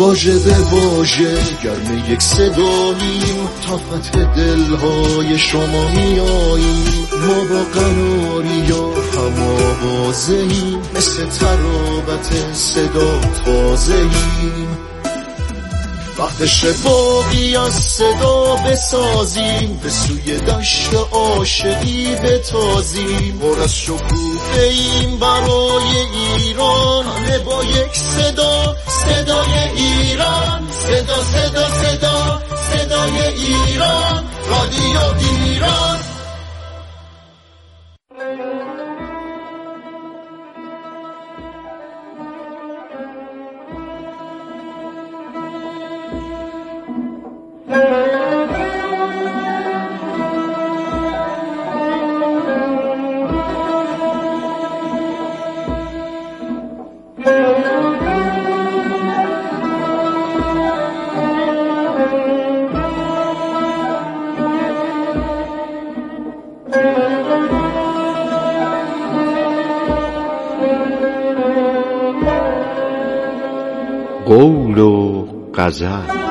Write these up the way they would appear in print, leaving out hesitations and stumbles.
واژه به واژه گرم یک صداییم، تا فتح دلهای شما میاییم. ما با قراری یا هم آوازه‌ایم، مثل ترابت صدا تازه‌ایم. وقتش باقی از صدا بسازیم، به سوی دشت عاشقی بتازیم. پر از شکوفه ایم برای ایران، همه با یک صدا، صدای ایران. صدا صدا صدا صدای ایران، رادیو ایران. قول و غزل.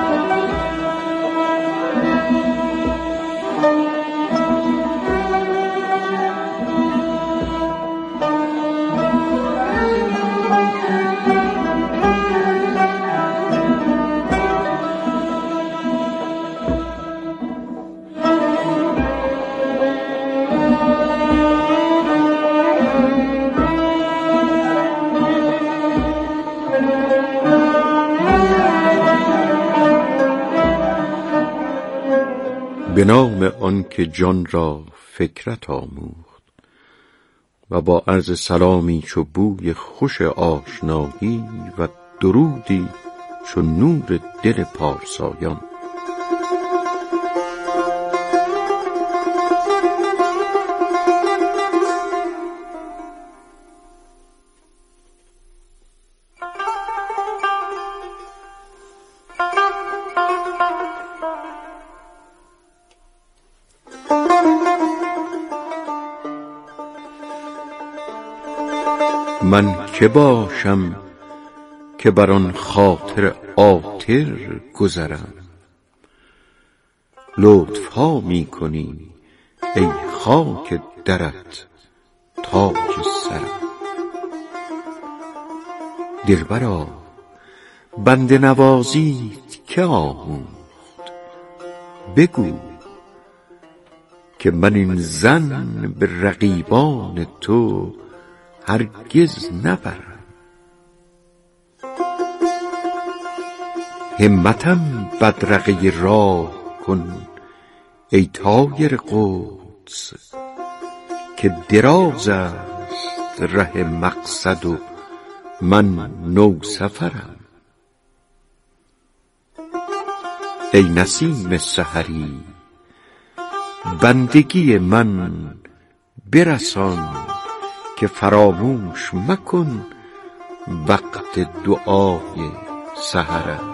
به نام آن که جان را فکرت آموخت و با عرض سلامی چو بوی خوش آشنایی و درودی چو نور دل پارسایان. من که باشم که بر آن خاطر عاطر گذرم، لطف ها می کنی ای خاک درت تاج سرم. دلبرا بنده نوازیت که آموخت، بگو که من این ظن به رقیبان تو هرگز نبرم. همتم بدرقه راه کن ای طایر قدس، که دراز است ره مقصد و من نو سفرم. ای نسیم سحری بندگی من برسان، که فراموش مکن وقت دعای سحرم.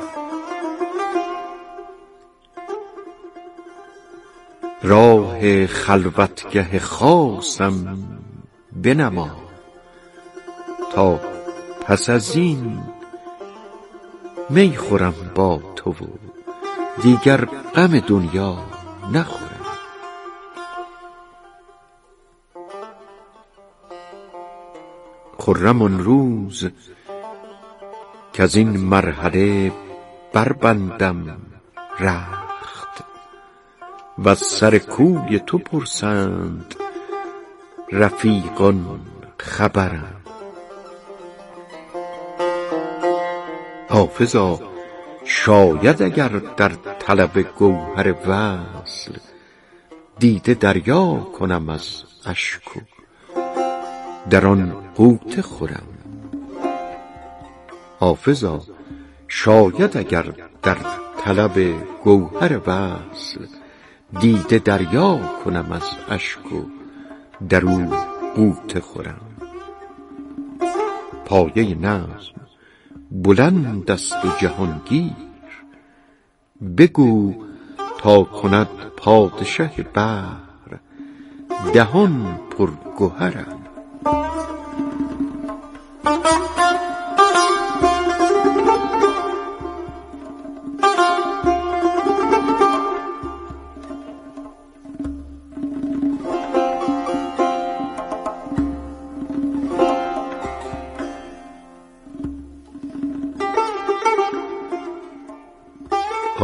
راه خلوتگه خاصم بنما، تا پس از این می خورم با تو و دیگر غم دنیا نخورم. خرم آن روز که از این مرحله بربندم رخت، و از سر کوی تو پرسند رفیقان خبرم. حافظا شاید اگر در طلب گوهر وصل، دیده دریا کنم از اشک و در آن غوطه خورم. حافظا شاید اگر در طلب گوهر وصل، دیده دریا کنم از اشک و در او غوطه خورم. پایه نظم بلند است و جهانگیر، بگو تا کند پادشه بحر دهان پر گوهرم.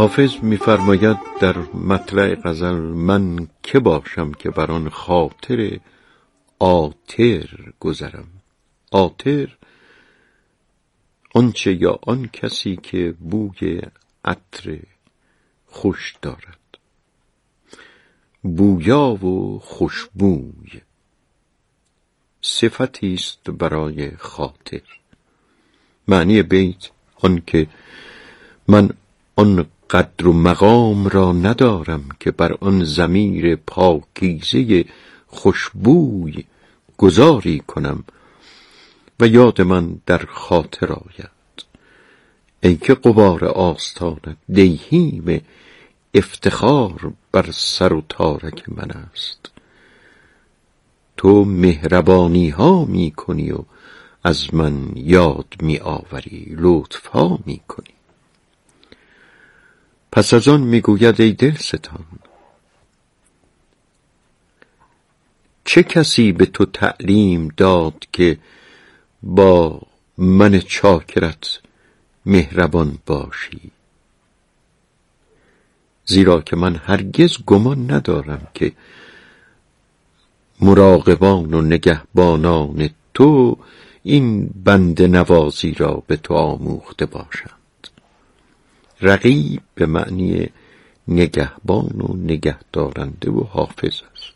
حافظ می‌فرماید در مطلع غزل: من که باشم که بر آن خاطر عاطر گذرم. عاطر آنچه یا آن کسی که بوی عطر خوش دارد، بویا و خوشبوی، صفتی است برای خاطر. معنی بیت آن که من آن قدر و مقام را ندارم که بر آن ضمیر پاکیزه خوشبوی گذاری کنم و یاد من در خاطر آید. ای که غبار آستانت دیهیم افتخار بر سر و تارک من است. تو مهربانی ها می کنی و از من یاد می آوری، لطف ها می کنی. پس از آن می گوید: ای دلستان، چه کسی به تو تعلیم داد که با من چاکرت مهربان باشی؟ زیرا که من هرگز گمان ندارم که مراقبان و نگهبانان تو این بنده نوازی را به تو آموخته باشند. رقیب به معنی نگهبان و نگهدارنده و حافظ است.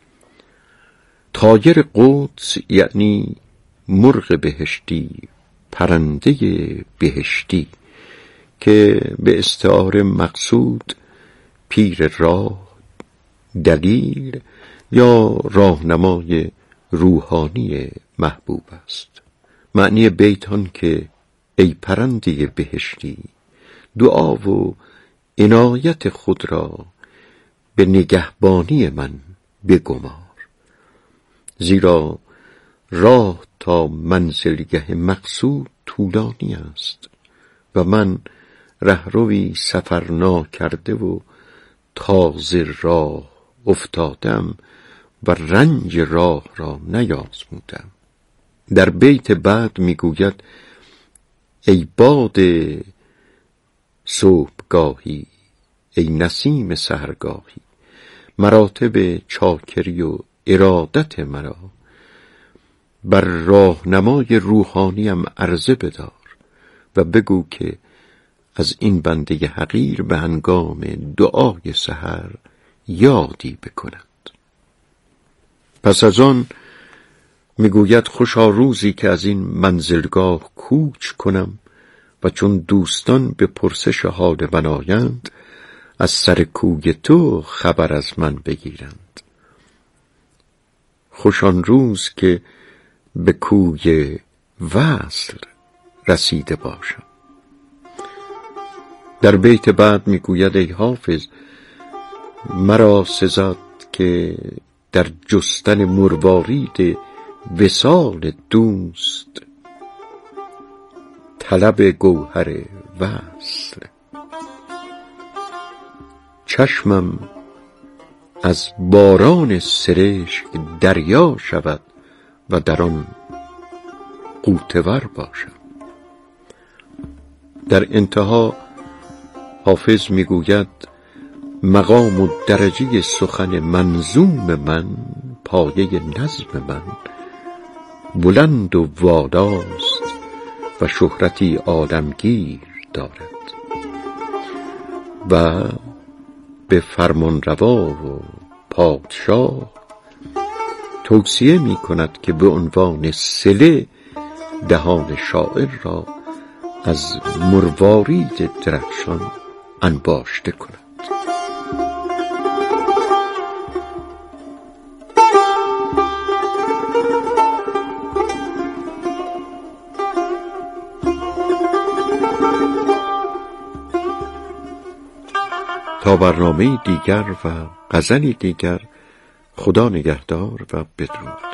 طایر قدس یعنی مرغ بهشتی، پرنده بهشتی، که به استعاره مقصود پیر راه، دلیل یا راهنمای روحانی محبوب است. معنی بیت آن که ای پرنده بهشتی، دعا و عنایت خود را به نگهبانی من بگمار، زیرا راه تا منزلگه مقصود طولانی است و من رهروی سفر ناکرده و تازه راه افتادم و رنج راه را نیازمودم. در بیت بعد میگوید: ای باد صبحگاهی، ای نسیم سحرگاهی، مراتب چاکری و ارادت مرا بر راهنمای روحانیم عرضه بدار و بگو که از این بنده حقیر به هنگام دعای سحر یادی بکند. پس از آن میگوید: خوشا روزی که از این منزلگاه کوچ کنم و چون دوستان به پرسش حال من آیند، از سر کوی تو خبر از من بگیرند. خوش آن روز که به کوی وصل رسیده باشم. در بیت بعد میگوید: ای حافظ، مرا سزد که در جستن مروارید وصال دوست طلب گوهر وصل. چشمم از باران سرشک دریا شود و در آن غوطه ور باشم. در انتها حافظ میگوید: مقام و درجه سخن منظوم من، پایه نظم من، بلند و والاست و شهرتی عالمگیر دارد و به فرمانروا و پادشاه توصیه می کند که به عنوان صله دهان شاعر را از مروارید درخشان انباشته کند. تا برنامه دیگر و غزلی دیگر، خدا نگهدار و بدرود.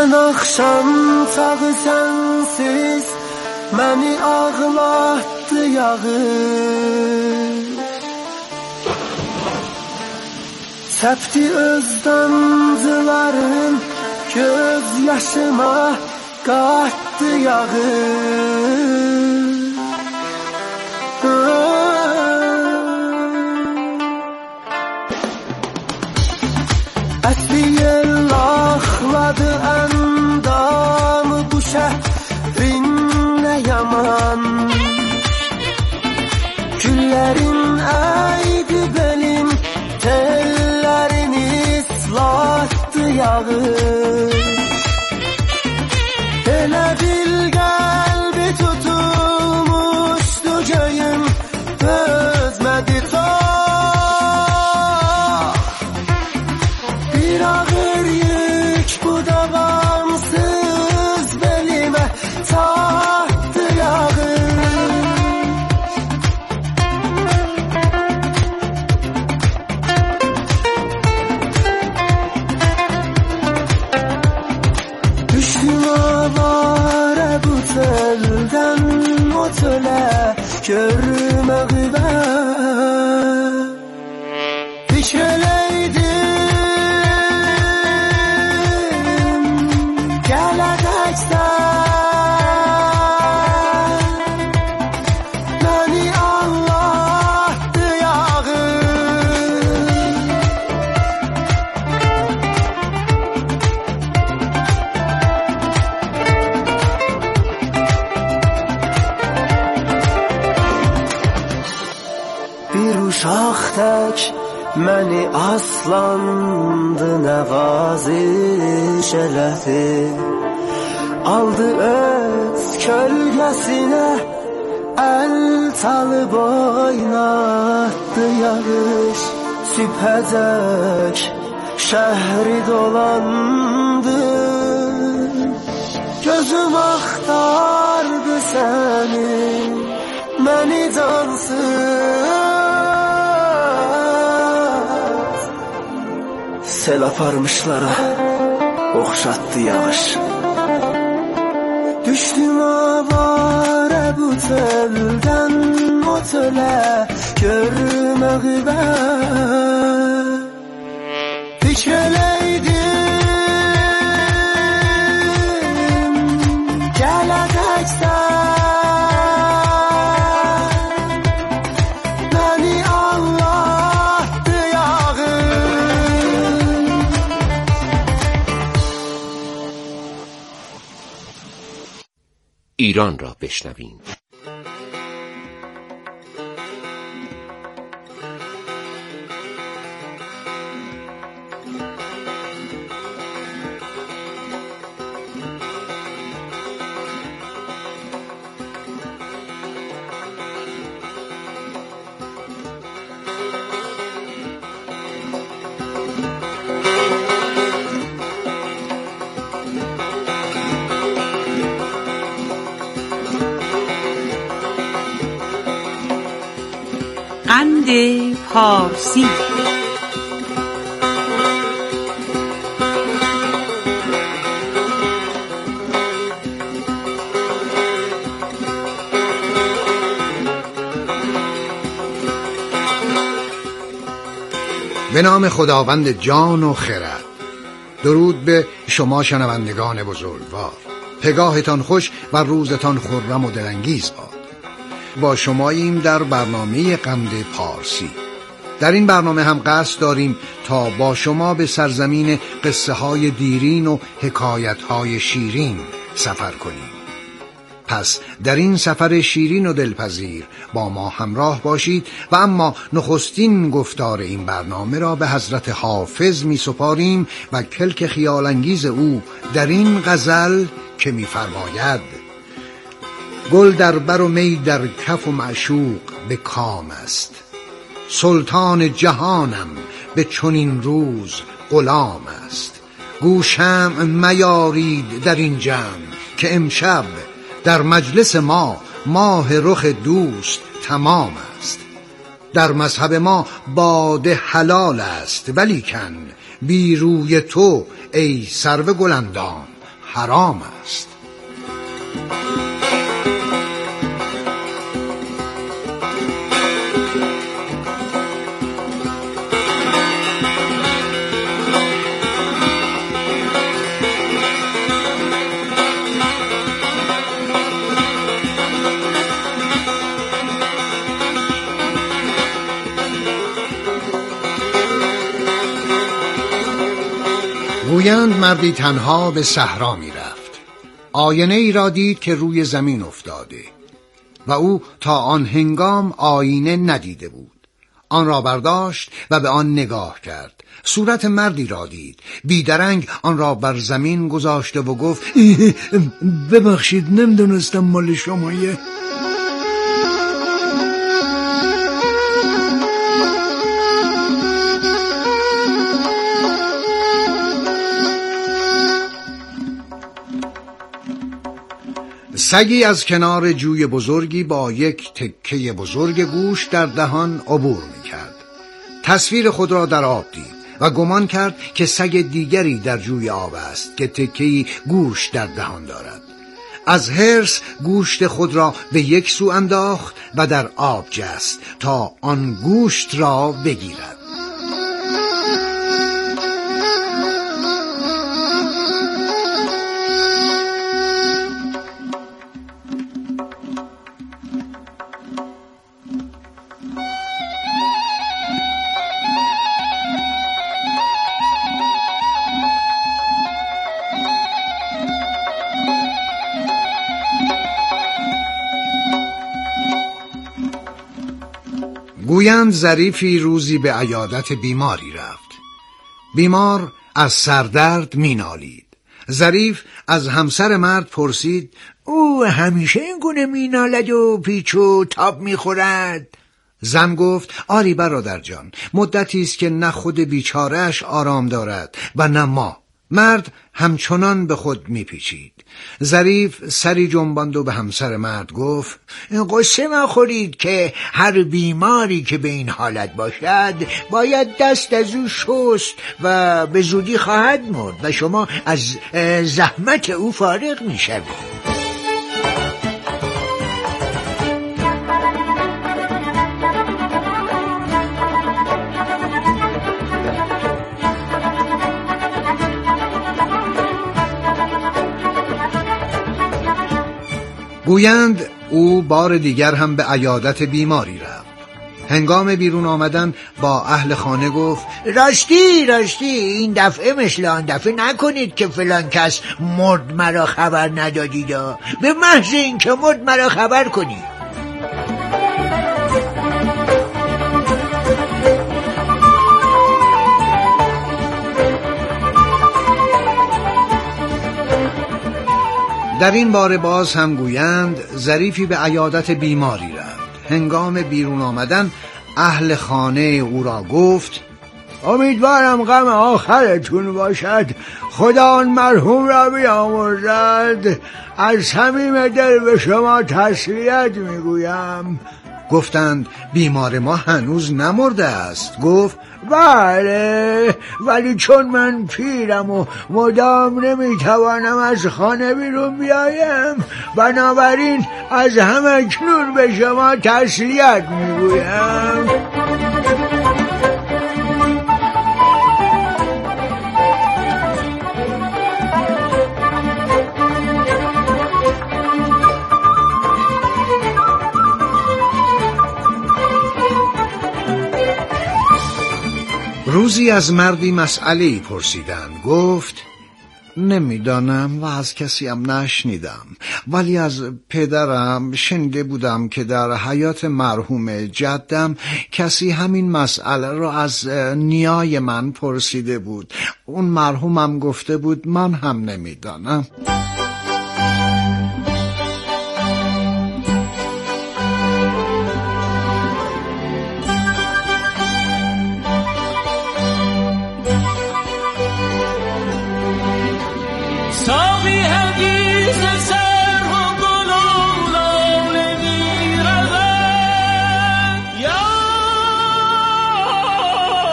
Geçen akşam tağı sensiz məni ağlattı yağır. Səpti öz damcıların göz yaşıma qatdı yağır. Əsli yel axladı əndamı bu şəhrin nə yaman. Güllərin əydi belin, tellərini ıslatdı yağır. Elə bil qəlbi tutulmuşdu göyün, özmədi tox. Bir ağır yük bu davamsız belimə çatdı yağır. Düşdüm avara bu teldən o tölə görməği mən. Fikr eləydim gələcəksən, məni ağlatdı yağır. Bir uşaq tək məni aslandı nəvaziş elədi. Aldı öz kölgəsinə əl çalıb oynatdı yağış. Sübhəcək şəhri dolandı, gözüm axtardı səni, məni cansız sel aparmışlara oxşatdı yağış. Düşdüm avara bu teldən o tölə görməği mən. Fikr eləydim gələcəksən, məni ağlatdı yağır. ایران را بشنویم. قند پارسی. به نام خداوند جان و خرد. درود به شما شنوندگان بزرگوار. پگاهتان خوش و روزتان خرم و دلانگیز باد. با شماییم در برنامه قند پارسی. در این برنامه هم قصد داریم تا با شما به سرزمین قصه های دیرین و حکایت های شیرین سفر کنیم. پس در این سفر شیرین و دلپذیر با ما همراه باشید و اما نخستین گفتار این برنامه را به حضرت حافظ می سپاریم و کلک خیال انگیز او در این غزل که می فرماید: گل در بر و می در کف و معشوق به کام است، سلطان جهانم به چنین روز غلام است. گو شمع میارید در این جمع که امشب در مجلس ما ماه رخ دوست تمام است. در مذهب ما باده حلال است، ولیکن بی روی تو ای سرو گلندام حرام است. گویند مردی تنها به صحرا می رفت. آینه ای را دید که روی زمین افتاده و او تا آن هنگام آینه ندیده بود. آن را برداشت و به آن نگاه کرد. صورت مردی را دید. بیدرنگ آن را بر زمین گذاشته و گفت ببخشید نمیدونستم مال شمایه. سگی از کنار جوی بزرگی با یک تکه بزرگ گوشت در دهان عبور می‌کرد. تصویر خود را در آب دید و گمان کرد که سگ دیگری در جوی آب است که تکه‌ای گوشت در دهان دارد. از حرص گوشت خود را به یک سو انداخت و در آب جست تا آن گوشت را بگیرد. گویند ظریفی روزی به عیادت بیماری رفت. بیمار از سردرد مینالید. ظریف از همسر مرد پرسید او همیشه این گونه مینالد و پیچ و تاب میخورد؟ زن گفت آری برادر جان، مدتی است که نه خود بیچاره‌اش آرام دارد و نه ما. مرد همچنان به خود میپیچید. ظریف سری جنباند و به همسر مرد گفت قصه مخورید که هر بیماری که به این حالت باشد باید دست از او شست و به زودی خواهد مرد و شما از زحمت او فارغ میشوید. گویند او بار دیگر هم به عیادت بیماری رفت. هنگام بیرون آمدن با اهل خانه گفت راستی این دفعه مثل آن دفعه نکنید که فلان کس مرد مرا خبر ندادید، به محض این که مرد مرا خبر کنید. در این باره باز هم گویند ظریفی به عیادت بیماری رفت. هنگام بیرون آمدن اهل خانه او را گفت امیدوارم غم آخرتون باشد، خدا آن مرحوم را بیامرزد، از صمیم دل به شما تسلیت میگویم. گفتند بیمار ما هنوز نمرده است. گفت بله، ولی چون من پیرم و مدام نمیتوانم از خانه بیرون بیایم، بنابراین از همکنون به شما تسلیت میگویم. روزی از مردی مسئله‌ای پرسیدند. گفت نمیدانم و از کسی هم نشنیدم، ولی از پدرم شنیده بودم که در حیات مرحوم جدم کسی همین مسئله را از نیای من پرسیده بود. اون مرحومم گفته بود من هم نمیدانم.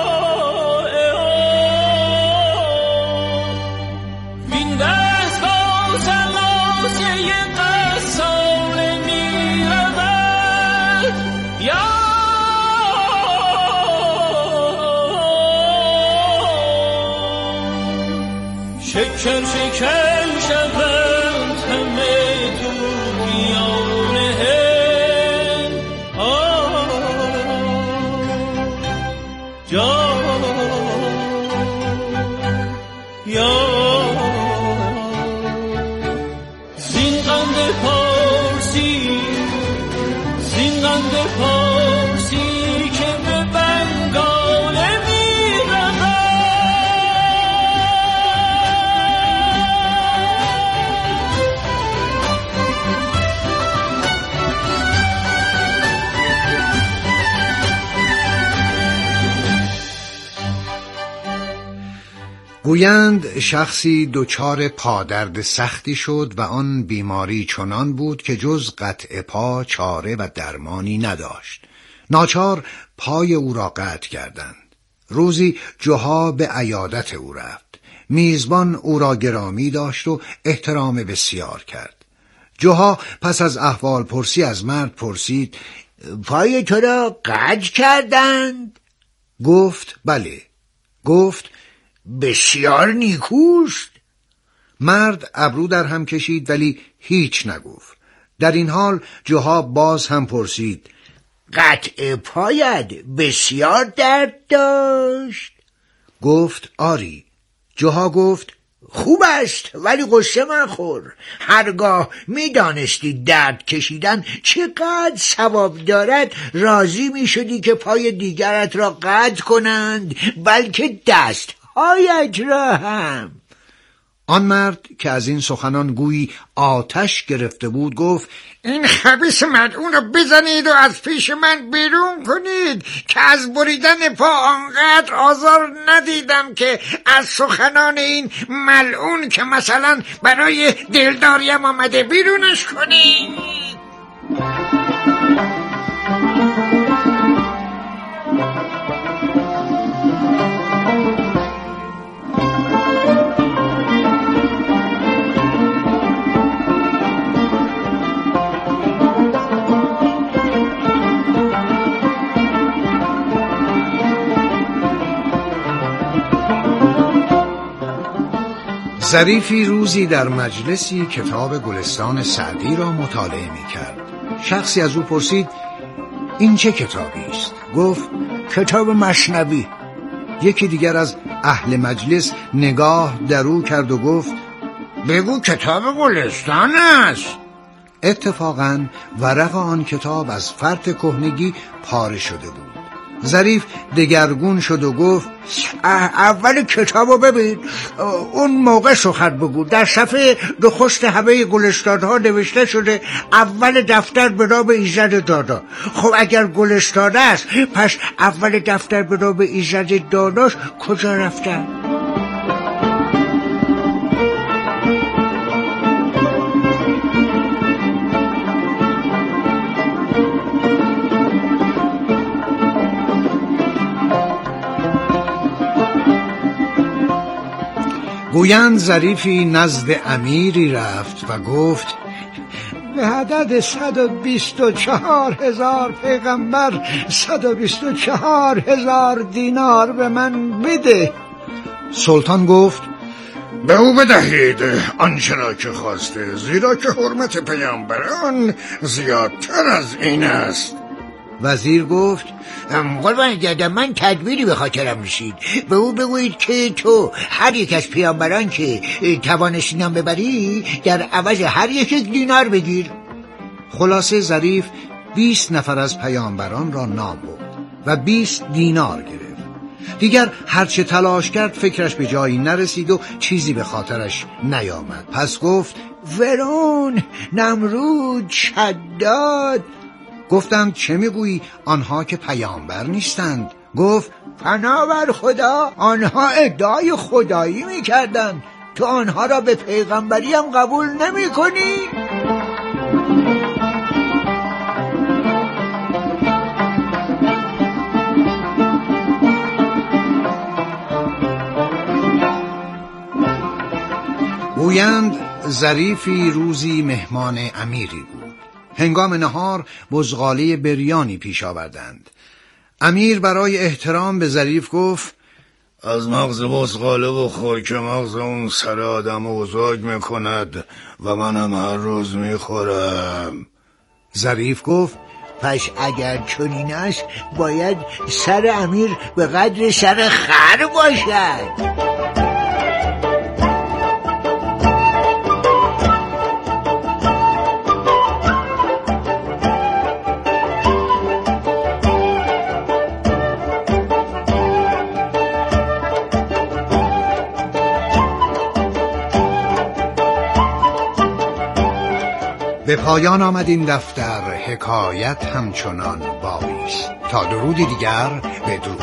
That's شکن شوند همه دوریانه جان یا زین قند پارسی که به بنگاله گویند شخصی دچار پادرد سختی شد و آن بیماری چنان بود که جز قطع پا چاره و درمانی نداشت. ناچار پای او را قطع کردند. روزی جوها به عیادت او رفت. میزبان او را گرامی داشت و احترام بسیار کرد. جوها پس از احوال پرسی از مرد پرسید: پای تو را قطع کردند؟ گفت: بله. گفت: بسیار نیکوست. مرد ابرو در هم کشید ولی هیچ نگفت. در این حال جوها باز هم پرسید: قطع پایت بسیار درد داشت؟ گفت: آری. جوها گفت: خوب است ولی غصه مخور. هرگاه می دانستی درد کشیدن چقدر ثواب دارد راضی می شدی که پای دیگرت را قطع کنند، بلکه دستهایت را هم. آن مرد که از این سخنان گویی آتش گرفته بود گفت: این خبیث ملعون را بزنید و از پیش من بیرون کنید که از بریدن پا آنقدر آزار ندیدم که از سخنان این ملعون که مثلا برای دلداریم آمده بیرونش کنید. ظریفی روزی در مجلسی کتاب گلستان سعدی را مطالعه می کرد. شخصی از او پرسید: این چه کتابی است؟ گفت: کتاب مثنوی. یکی دیگر از اهل مجلس نگاه در او کرد و گفت: بگو کتاب گلستان است. اتفاقاً ورق آن کتاب از فرط کهنگی پاره شده بود. ظریف دگرگون شد و گفت: اول کتابو ببین، اون موقع سخن بگو. در صفحه نخست همه گلستان‌ها نوشته شده اول دفتر به نام ایزد دانا. خب اگر گلستان است پس اول دفتر به نام ایزد داناش کجا رفتن؟ گویند ظریفی نزد امیری رفت و گفت: به عدد 124,000 پیغمبر 124,000 دینار به من بده. سلطان گفت: به او بدهید آنچه را که خواسته، زیرا که حرمت پیامبران زیادتر از این است. وزیر گفت: قربان گردم، من تدبیری به خاطرم رسید. به او بگویید که تو هر یک از پیامبران که توانستی نام ببری در عوض هر یک دینار بگیر. خلاصه ظریف 20 نفر از پیامبران را نام برد و 20 دینار گرفت. دیگر هرچه تلاش کرد فکرش به جایی نرسید و چیزی به خاطرش نیامد. پس گفت: فرعون، نمرود، شداد. گفتند: چه میگویی؟ آنها که پیامبر نیستند. گفت: پناه بر خدا، آنها ادعای خدایی میکردند، تو آنها را به پیغمبری هم قبول نمی کنی؟ گویند ظریفی روزی مهمان امیری بود. هنگام نهار بزغاله بریانی پیش آوردند. امیر برای احترام به ظریف گفت: از مغز بزغاله بخور که مغز اون سر آدم بزرگ میکند و منم هر روز میخورم. ظریف گفت پس اگر چنین است باید سر امیر به قدر سر خر باشد. به پایان آمد این دفتر، حکایت همچنان باقی است. تا درودی دیگر، بدرود.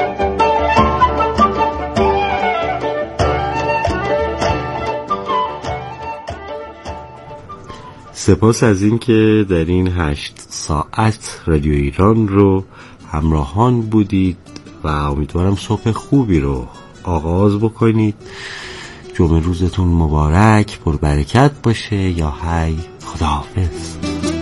سپاس از این که در این 8 ساعت رادیو ایران رو همراهان بودید و امیدوارم صبح خوبی رو آغاز بکنید. جمعه روزتون مبارک، پر برکت باشه. یا هی، خداحافظ.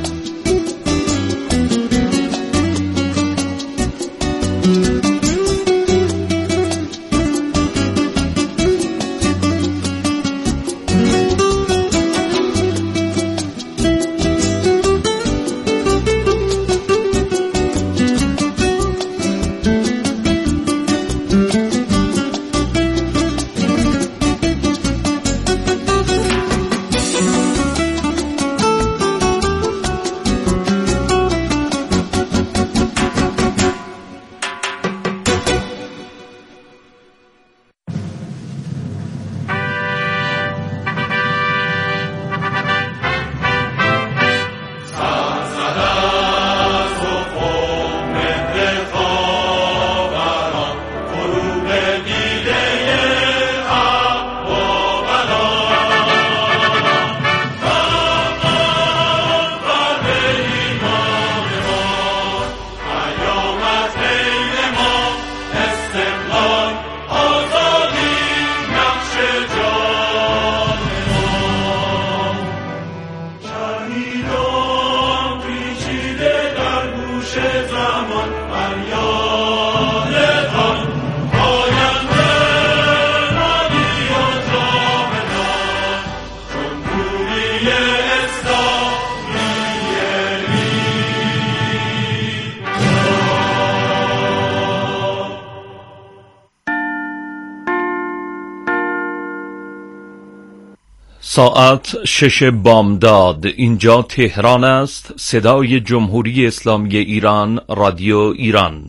ساعت 6 بامداد. اینجا تهران است. صدای جمهوری اسلامی ایران، رادیو ایران.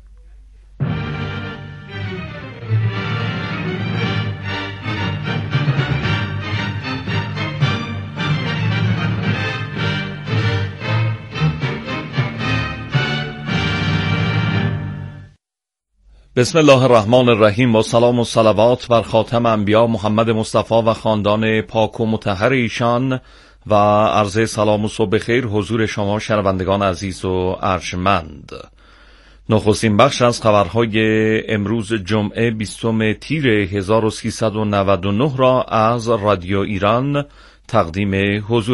بسم الله الرحمن الرحیم و سلام و صلوات بر خاتم انبیا محمد مصطفی و خاندان پاک و مطهر ایشان و عرض سلام و صبح خیر حضور شما شنوندگان عزیز و ارجمند. نخستین بخش از خبرهای امروز جمعه 20 تیر 1399 را از رادیو ایران تقدیم حضور